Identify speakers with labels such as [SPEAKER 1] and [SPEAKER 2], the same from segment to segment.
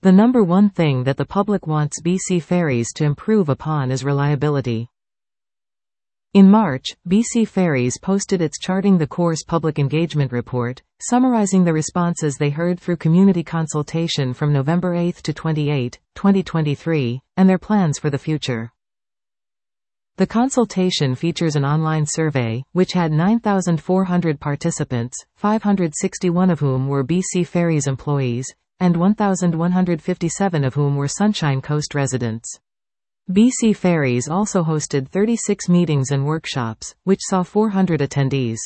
[SPEAKER 1] The number one thing that the public wants BC Ferries to improve upon is reliability. In March, BC Ferries posted its Charting the Course public engagement report, summarizing the responses they heard through community consultation from November 8 to 28, 2023, and their plans for the future. The consultation features an online survey, which had 9,400 participants, 561 of whom were BC Ferries employees, and 1,157 of whom were Sunshine Coast residents. BC Ferries also hosted 36 meetings and workshops, which saw 400 attendees.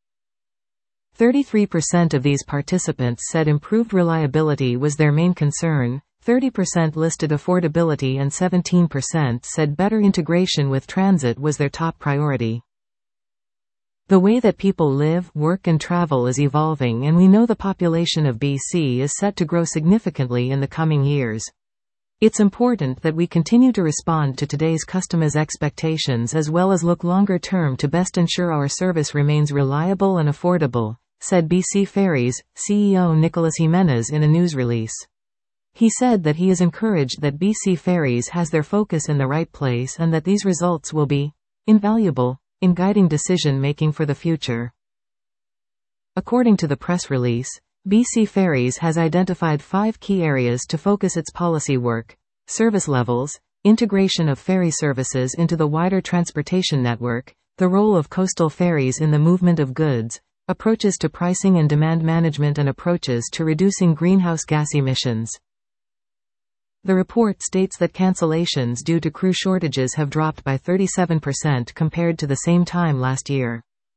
[SPEAKER 1] 33% of these participants said improved reliability was their main concern, 30% listed affordability, and 17% said better integration with transit was their top priority. The way that people live, work and travel is evolving, and we know the population of BC is set to grow significantly in the coming years. It's important that we continue to respond to today's customers' expectations as well as look longer term to best ensure our service remains reliable and affordable, said BC Ferries CEO Nicolas Jimenez in a news release. He said that he is encouraged that BC Ferries has their focus in the right place and that these results will be invaluable in guiding decision-making for the future. According to the press release, BC Ferries has identified 5 key areas to focus its policy work: service levels, integration of ferry services into the wider transportation network, the role of coastal ferries in the movement of goods, approaches to pricing and demand management, and approaches to reducing greenhouse gas emissions. The report states that cancellations due to crew shortages have dropped by 37% compared to the same time last year.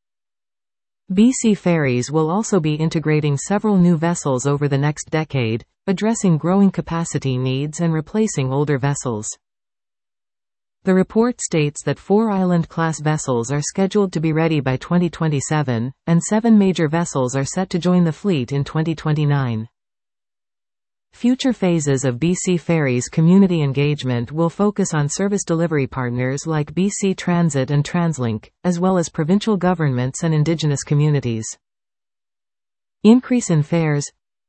[SPEAKER 1] BC Ferries will also be integrating several new vessels over the next decade, addressing growing capacity needs and replacing older vessels. The report states that 4 Island-class vessels are scheduled to be ready by 2027, and 7 major vessels are set to join the fleet in 2029. Future phases of BC Ferries community engagement will focus on service delivery partners like BC Transit and TransLink, as well as provincial governments and Indigenous communities. Increase in fares.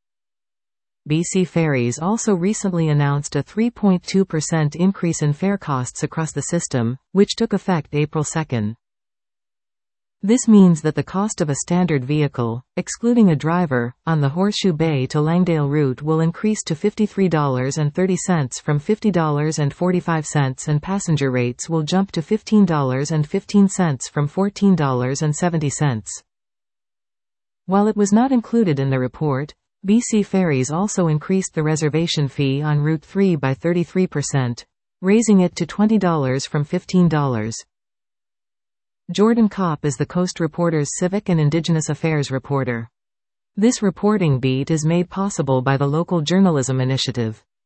[SPEAKER 1] BC Ferries also recently announced a 3.2% increase in fare costs across the system, which took effect April 2. This means that the cost of a standard vehicle, excluding a driver, on the Horseshoe Bay to Langdale route will increase to $53.30 from $50.45, and passenger rates will jump to $15.15 from $14.70. While it was not included in the report, BC Ferries also increased the reservation fee on Route 3 by 33%, raising it to $20 from $15. Jordan Kopp is the Coast Reporter's Civic and Indigenous Affairs reporter. This reporting beat is made possible by the Local Journalism Initiative.